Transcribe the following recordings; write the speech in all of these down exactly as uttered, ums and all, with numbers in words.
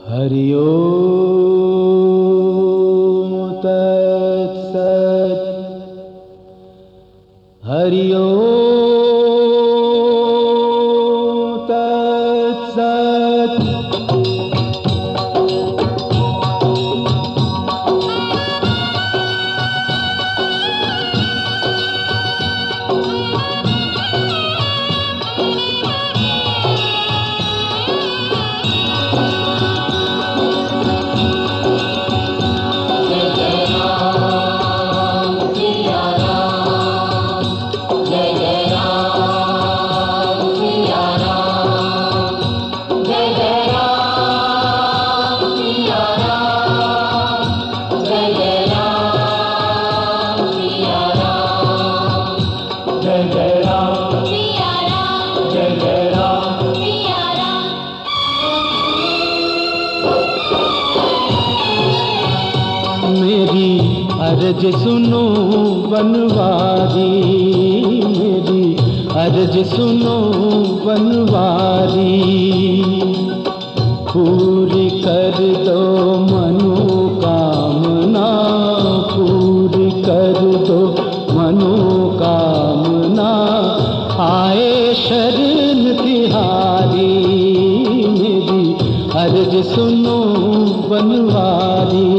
हरि ओम तत्सत्। हरि ओम तत्सत्। मेरी अर्ज सुनो बनवारी, मेरी अर्ज सुनो बनवारी। पूरी कर दो मनोकामना, पूरी कर दो मनोकामना। आए शरण तिहारी, मेरी अर्ज सुनो बनवारी,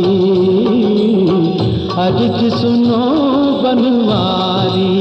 अर्ज सुनो बनवारी।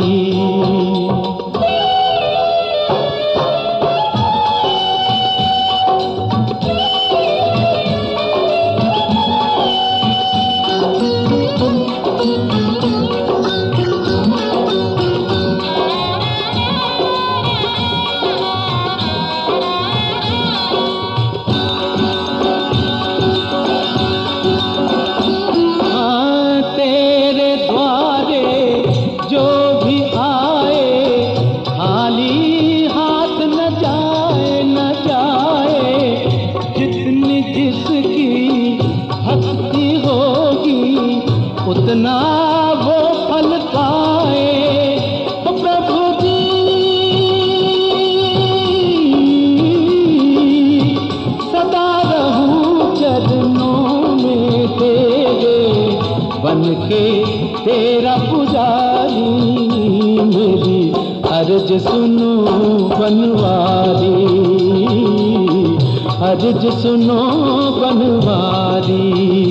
उतना वो फल पाए। ओ प्रभु जी सदा रहूं चरणों में तेरे, बन के तेरा पुजारी। मेरी अर्ज सुनो बनवारी, अर्ज सुनो बनवारी।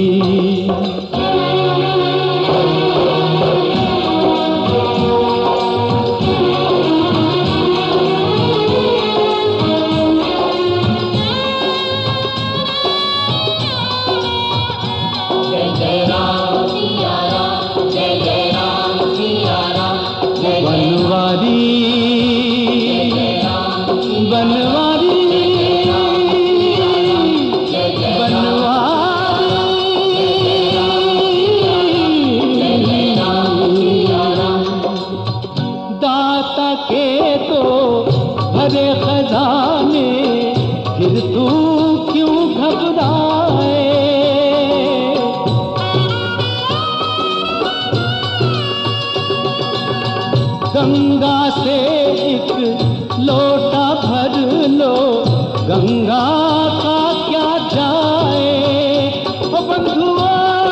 बनवारी बनवारी दाता के तो भरे खजाने, फिर तू क्यों घबराए। गंगा से एक लोटा भर लो, गंगा का क्या जाए। ओ बंधुआ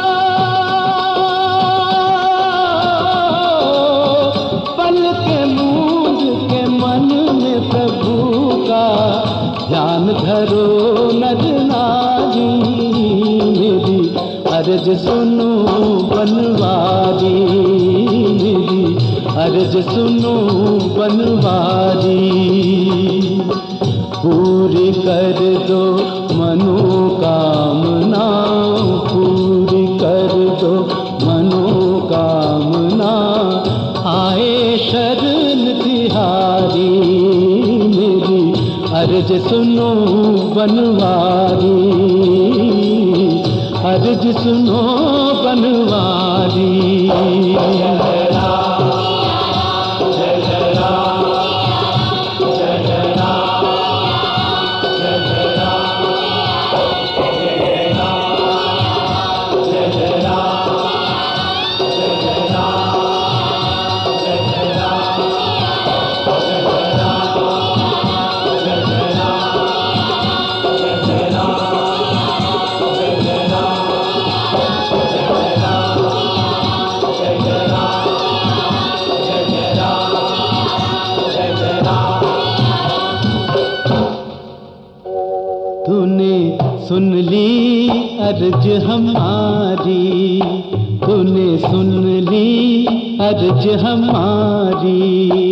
पल के मूंद के मन में प्रभु का ध्यान धरो नर नारी। मेरी अर्ज सुनो बनवारी, मेरी अर्ज सुनो बनवारी। पूरी कर दो मनोकामना, पूरी कर दो मनोकामना। आए शरण तिहारी, मेरी अर्ज सुनो बनवारी, अर्ज सुनो बनवारी। तूने सुन ली अर्ज हमारी, तूने सुन ली अर्ज हमारी।